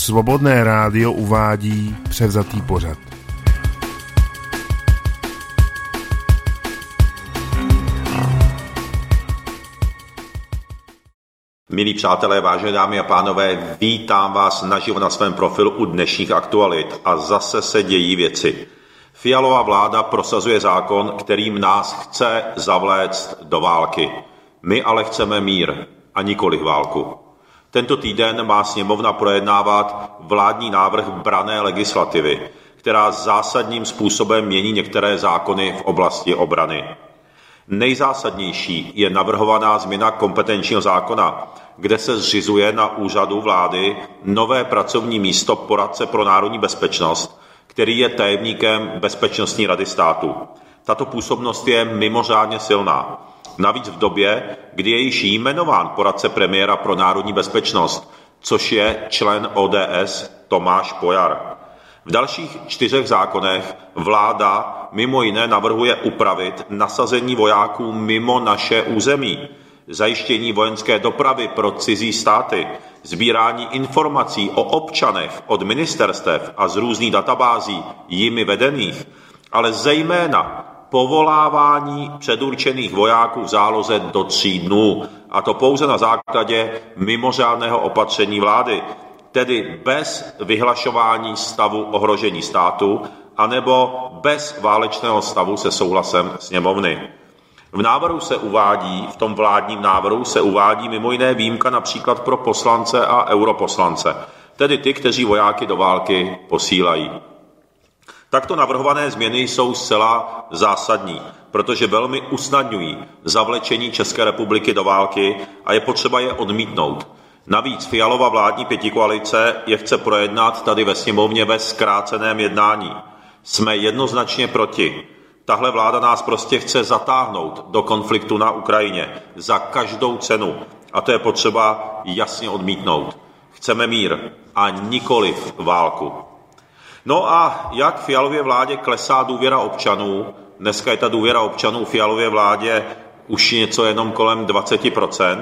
Svobodné rádio uvádí převzatý pořad. Milí přátelé, vážené dámy a pánové, vítám vás naživo na svém profilu u dnešních aktualit a zase se dějí věci. Fialova vláda prosazuje zákon, kterým nás chce zavléct do války. My ale chceme mír a nikoliv válku. Tento týden má sněmovna projednávat vládní návrh branné legislativy, která zásadním způsobem mění některé zákony v oblasti obrany. Nejzásadnější je navrhovaná změna kompetenčního zákona, kde se zřizuje na úřadu vlády nové pracovní místo poradce pro národní bezpečnost, který je tajemníkem Bezpečnostní rady státu. Tato působnost je mimořádně silná. Navíc v době, kdy je již jmenován poradce premiéra pro národní bezpečnost, což je člen ODS Tomáš Pojar. V dalších 4 zákonech vláda mimo jiné navrhuje upravit nasazení vojáků mimo naše území, zajištění vojenské dopravy pro cizí státy, sbírání informací o občanech od ministerstev a z různých databází jimi vedených, ale zejména povolávání předurčených vojáků v záloze do 3 dnů, a to pouze na základě mimořádného opatření vlády, tedy bez vyhlašování stavu ohrožení státu anebo bez válečného stavu se souhlasem sněmovny. V tom vládním návrhu se uvádí mimo jiné výjimka například pro poslance a europoslance, tedy ty, kteří vojáky do války posílají. Takto navrhované změny jsou zcela zásadní, protože velmi usnadňují zavlečení České republiky do války a je potřeba je odmítnout. Navíc Fialova vládní pětikoalice je chce projednat tady ve sněmovně ve zkráceném jednání. Jsme jednoznačně proti. Tahle vláda nás prostě chce zatáhnout do konfliktu na Ukrajině za každou cenu a to je potřeba jasně odmítnout. Chceme mír a nikoliv válku. No a jak Fialově vládě klesá důvěra občanů, dneska je ta důvěra občanů Fialově vládě už něco jenom kolem 20%,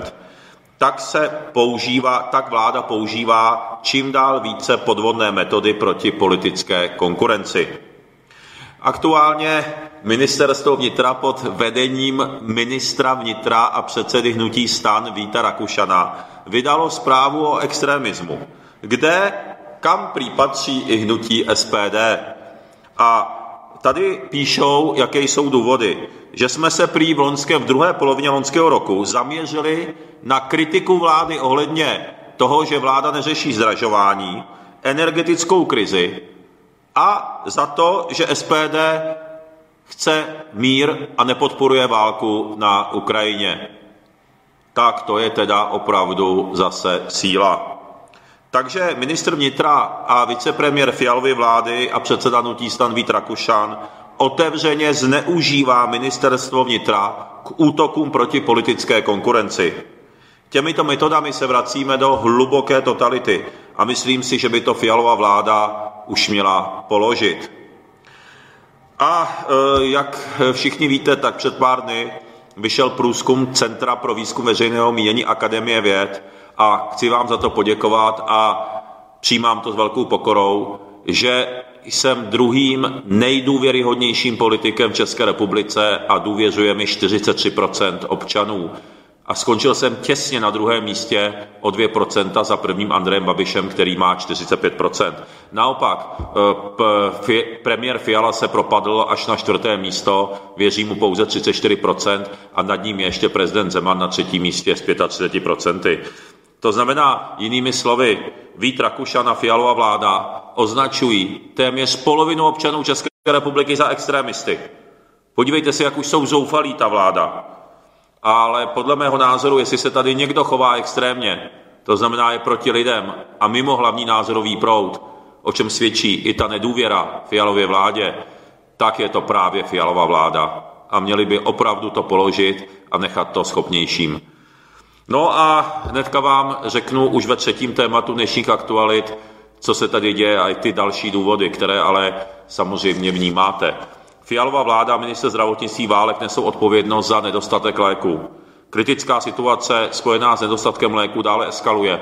tak vláda používá čím dál více podvodné metody proti politické konkurenci. Aktuálně ministerstvo vnitra pod vedením ministra vnitra a předsedy hnutí STAN Víta Rakušana vydalo zprávu o extremismu, kam prý patří i hnutí SPD. A tady píšou, jaké jsou důvody, že jsme se prý v druhé polovině loňského roku zaměřili na kritiku vlády ohledně toho, že vláda neřeší zdražování, energetickou krizi a za to, že SPD chce mír a nepodporuje válku na Ukrajině. Tak to je teda opravdu zase síla. Takže ministr vnitra a vicepremiér Fialovy vlády a předseda hnutí STAN Vít Rakušan otevřeně zneužívá ministerstvo vnitra k útokům proti politické konkurenci. Těmito metodami se vracíme do hluboké totality a myslím si, že by to Fialova vláda už měla položit. A jak všichni víte, tak před pár dny vyšel průzkum Centra pro výzkum veřejného mínění Akademie věd a chci vám za to poděkovat a přijímám to s velkou pokorou, že jsem druhým nejdůvěryhodnějším politikem v České republice a důvěřuje mi 43% občanů. A skončil jsem těsně na druhém místě o 2% za prvním Andrejem Babišem, který má 45%. Naopak, premiér Fiala se propadl až na 4. místo, věří mu pouze 34% a nad ním je ještě prezident Zeman na 3. místě s 35%. To znamená, jinými slovy, Vít Rakušan a Fialova vláda označují téměř polovinu občanů České republiky za extremisty. Podívejte se, jak už jsou zoufalí ta vláda. Ale podle mého názoru, jestli se tady někdo chová extrémně, to znamená je proti lidem a mimo hlavní názorový proud, o čem svědčí i ta nedůvěra Fialově vládě, tak je to právě Fialova vláda. A měli by opravdu to položit a nechat to schopnějším. No a hnedka vám řeknu už ve 3. tématu dnešních aktualit, co se tady děje a i ty další důvody, které ale samozřejmě vnímáte. Fialova vláda a ministr zdravotnictví Válek nesou odpovědnost za nedostatek léků. Kritická situace spojená s nedostatkem léků dále eskaluje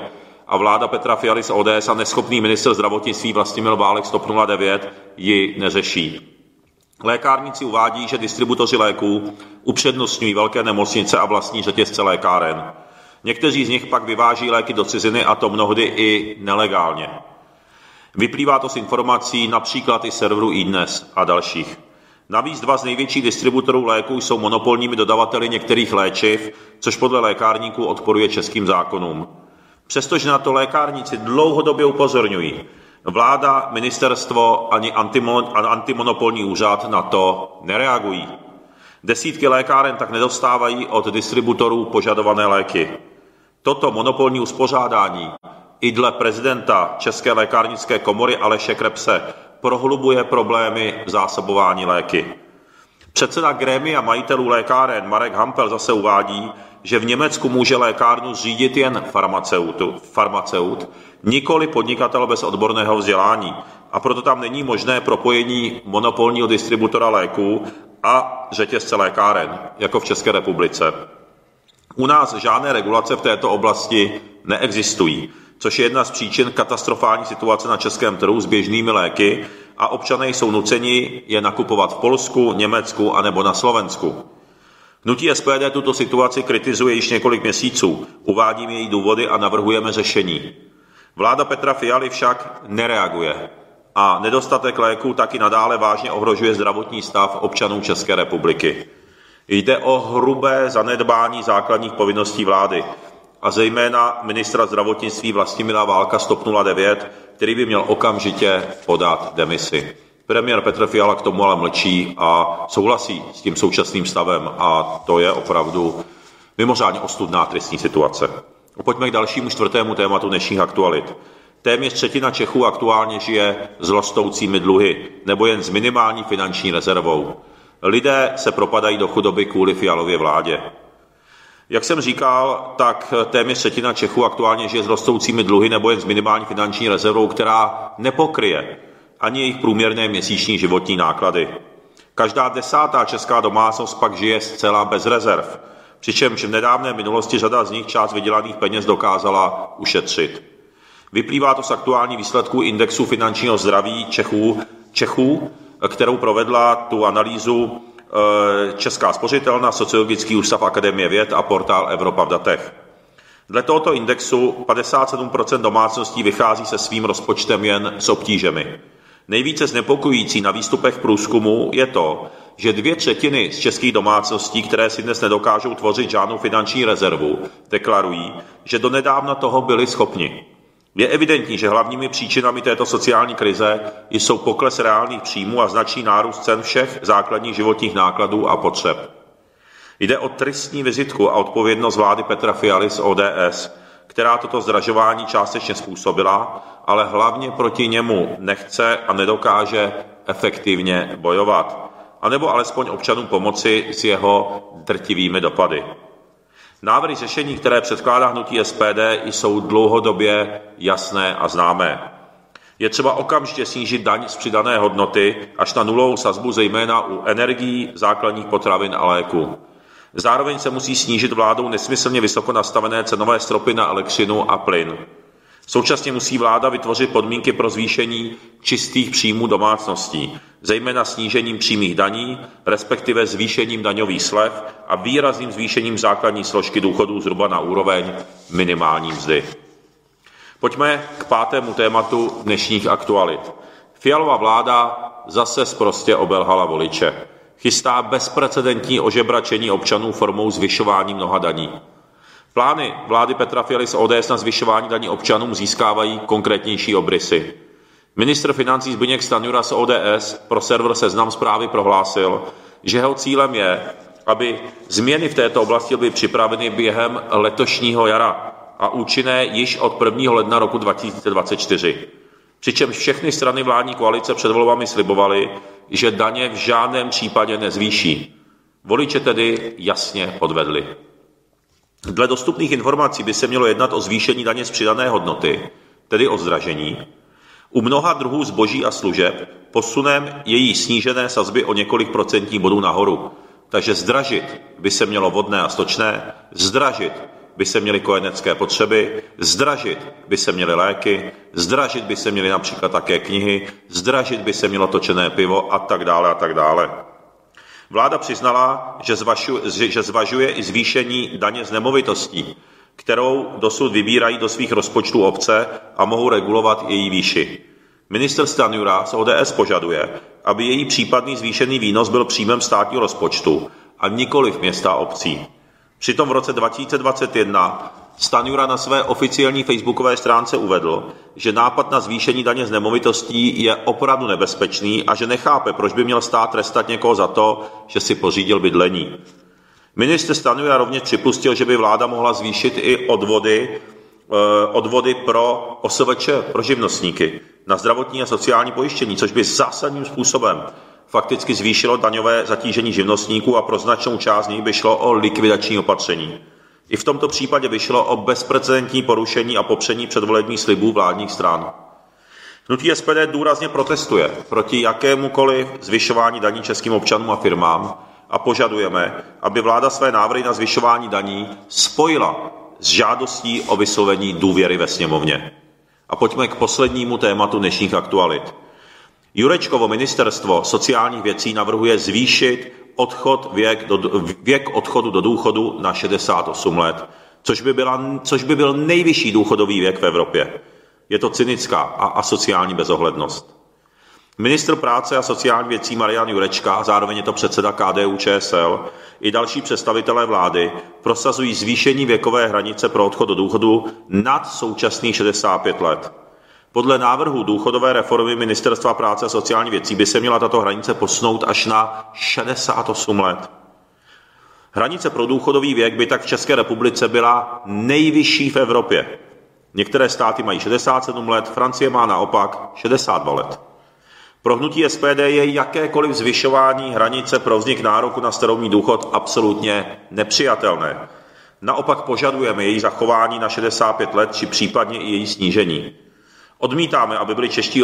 a vláda Petra Fialy z ODS a neschopný ministr zdravotnictví Vlastimil Válek z TOP 09 ji neřeší. Lékárníci uvádí, že distributoři léků upřednostňují velké nemocnice a vlastní řetězce lékáren. Někteří z nich pak vyváží léky do ciziny, a to mnohdy i nelegálně. Vyplývá to z informací například i serveru iDnes a dalších. Navíc dva z největších distributorů léků jsou monopolními dodavateli některých léčiv, což podle lékárníků odporuje českým zákonům. Přestože na to lékárníci dlouhodobě upozorňují, vláda, ministerstvo ani antimonopolní úřad na to nereagují. Desítky lékáren tak nedostávají od distributorů požadované léky. Toto monopolní uspořádání i dle prezidenta České lékárnické komory Aleše Krebse prohlubuje problémy v zásobování léky. Předseda grémia majitelů lékáren Marek Hampel zase uvádí, že v Německu může lékárnu zřídit jen farmaceut, nikoli podnikatel bez odborného vzdělání, a proto tam není možné propojení monopolního distributora léků a řetězce lékáren, jako v České republice. U nás žádné regulace v této oblasti neexistují, což je jedna z příčin katastrofální situace na českém trhu s běžnými léky, a občané jsou nuceni je nakupovat v Polsku, Německu anebo na Slovensku. Hnutí SPD tuto situaci kritizuje již několik měsíců, uvádíme její důvody a navrhujeme řešení. Vláda Petra Fialy však nereaguje a nedostatek léků taky nadále vážně ohrožuje zdravotní stav občanů České republiky. Jde o hrubé zanedbání základních povinností vlády a zejména ministra zdravotnictví Vlastimila Válka z TOP 09, který by měl okamžitě podat demisi. Premiér Petr Fiala k tomu ale mlčí a souhlasí s tím současným stavem, a to je opravdu mimořádně ostudná tristní situace. Pojďme k dalšímu čtvrtému tématu dnešních aktualit. Téměř třetina Čechů aktuálně žije s rostoucími dluhy nebo jen s minimální finanční rezervou. Lidé se propadají do chudoby kvůli Fialově vládě. Jak jsem říkal, tak téměř třetina Čechů aktuálně žije s rostoucími dluhy nebo jen s minimální finanční rezervou, která nepokryje ani jejich průměrné měsíční životní náklady. Každá 10. česká domácnost pak žije zcela bez rezerv, přičemž v nedávné minulosti řada z nich část vydělaných peněz dokázala ušetřit. Vyplývá to z aktuálních výsledků indexu finančního zdraví Čechů, kterou provedla tu analýzu Česká spořitelna, Sociologický ústav Akademie věd a portál Evropa v datech. Dle tohoto indexu 57% domácností vychází se svým rozpočtem jen s obtížemi. Nejvíce znepokojující na výstupech průzkumu je to, že 2/3 z českých domácností, které si dnes nedokážou tvořit žádnou finanční rezervu, deklarují, že donedávna toho byli schopni. Je evidentní, že hlavními příčinami této sociální krize jsou pokles reálných příjmů a značný nárůst cen všech základních životních nákladů a potřeb. Jde o tristní vizitku a odpovědnost vlády Petra Fialy z ODS, která toto zdražování částečně způsobila, ale hlavně proti němu nechce a nedokáže efektivně bojovat, anebo alespoň občanům pomoci s jeho drtivými dopady. Návrhy řešení, které předkládá hnutí SPD, jsou dlouhodobě jasné a známé. Je třeba okamžitě snížit daň z přidané hodnoty až na nulovou sazbu, zejména u energií, základních potravin a léků. Zároveň se musí snížit vládou nesmyslně vysoko nastavené cenové stropy na elektřinu a plyn. Současně musí vláda vytvořit podmínky pro zvýšení čistých příjmů domácností, zejména snížením přímých daní, respektive zvýšením daňových slev a výrazným zvýšením základní složky důchodů zhruba na úroveň minimální mzdy. Pojďme k pátému tématu dnešních aktualit. Fialova vláda zase sprostě obelhala voliče. Chystá bezprecedentní ožebračení občanů formou zvyšování mnoha daní. Plány vlády Petra Fialy z ODS na zvyšování daní občanům získávají konkrétnější obrysy. Ministr financí Zbyněk Stanjura z ODS pro server Seznam Zprávy prohlásil, že jeho cílem je, aby změny v této oblasti byly připraveny během letošního jara a účinné již od 1. ledna roku 2024. Přičemž všechny strany vládní koalice před volbami slibovaly, že daně v žádném případě nezvýší. Voliče tedy jasně podvedli. Dle dostupných informací by se mělo jednat o zvýšení daně z přidané hodnoty, tedy o zdražení. U mnoha druhů zboží a služeb posunem její snížené sazby o několik procentních bodů nahoru. Takže zdražit by se mělo vodné a stočné, zdražit by se měly kojenecké potřeby, zdražit by se měly léky, zdražit by se měly například také knihy, zdražit by se mělo točené pivo a tak dále a tak dále. Vláda přiznala, že zvažuje i zvýšení daně z nemovitostí, kterou dosud vybírají do svých rozpočtů obce a mohou regulovat její výši. Ministr Stanjura z ODS požaduje, aby její případný zvýšený výnos byl příjmem státního rozpočtu a nikoliv města a obcí. Přitom v roce 2021 Stanjura na své oficiální facebookové stránce uvedl, že nápad na zvýšení daně z nemovitostí je opravdu nebezpečný a že nechápe, proč by měl stát trestat někoho za to, že si pořídil bydlení. Ministr Stanjura rovněž připustil, že by vláda mohla zvýšit i odvody pro OSVČ, pro živnostníky, na zdravotní a sociální pojištění, což by zásadním způsobem fakticky zvýšilo daňové zatížení živnostníků a pro značnou část z nich by šlo o likvidační opatření. I v tomto případě by šlo o bezprecedentní porušení a popření předvolebních slibů vládních stran. Hnutí SPD důrazně protestuje proti jakémukoliv zvyšování daní českým občanům a firmám a požadujeme, aby vláda své návrhy na zvyšování daní spojila s žádostí o vyslovení důvěry ve sněmovně. A pojďme k poslednímu tématu dnešních aktualit. Jurečkovo ministerstvo sociálních věcí navrhuje zvýšit věk odchodu do důchodu na 68 let, což by byl nejvyšší důchodový věk v Evropě. Je to cynická a asociální bezohlednost. Ministr práce a sociálních věcí Marian Jurečka, zároveň je to předseda KDU-ČSL, i další představitelé vlády prosazují zvýšení věkové hranice pro odchod do důchodu nad současných 65 let. Podle návrhu důchodové reformy Ministerstva práce a sociálních věcí by se měla tato hranice posunout až na 68 let. Hranice pro důchodový věk by tak v České republice byla nejvyšší v Evropě. Některé státy mají 67 let, Francie má naopak 62 let. Pro hnutí SPD je jakékoliv zvyšování hranice pro vznik nároku na starobní důchod absolutně nepřijatelné. Naopak požadujeme její zachování na 65 let či případně i její snížení. Odmítáme, aby byli čeští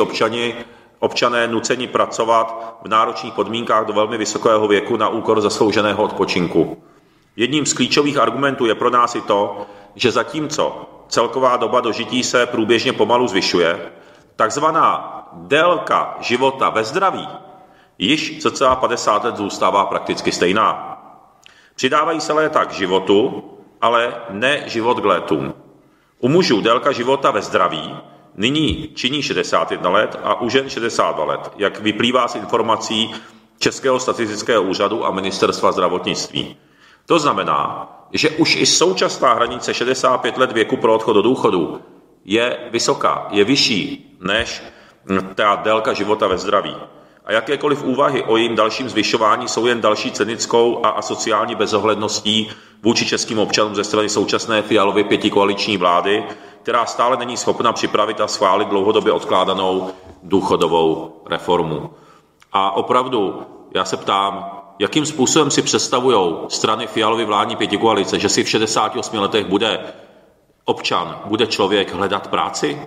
občané nuceni pracovat v náročných podmínkách do velmi vysokého věku na úkor zaslouženého odpočinku. Jedním z klíčových argumentů je pro nás i to, že zatímco celková doba dožití se průběžně pomalu zvyšuje, takzvaná délka života ve zdraví již cca 50 let zůstává prakticky stejná. Přidávají se léta k životu, ale ne život k létům. U mužů délka života ve zdraví nyní činí 61 let a u žen 62 let, jak vyplývá z informací Českého statistického úřadu a Ministerstva zdravotnictví. To znamená, že už i současná hranice 65 let věku pro odchod do důchodu je vysoká, je vyšší než ta délka života ve zdraví. A jakékoliv úvahy o jejím dalším zvyšování jsou jen další cynickou a asociální bezohledností vůči českým občanům ze strany současné Fialovy pětikoaliční vlády, která stále není schopna připravit a schválit dlouhodobě odkládanou důchodovou reformu. A opravdu, já se ptám, jakým způsobem si představují strany Fialovy vládní pětikoalice, že si v 68 letech bude občan, bude člověk hledat práci,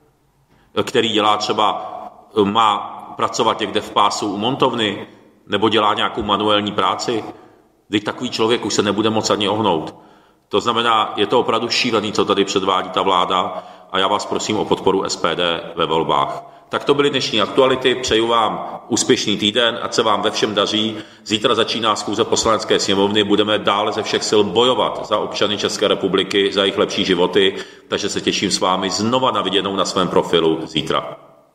který dělá třeba, má pracovat někde v pásu u montovny, nebo dělá nějakou manuální práci, když takový člověk už se nebude moc ani ohnout. To znamená, je to opravdu šílený, co tady předvádí ta vláda a já vás prosím o podporu SPD ve volbách. Tak to byly dnešní aktuality, přeju vám úspěšný týden, ať se vám ve všem daří. Zítra začíná schůze Poslanecké sněmovny, budeme dále ze všech sil bojovat za občany České republiky, za jejich lepší životy, takže se těším s vámi znova na viděnou na svém profilu zítra.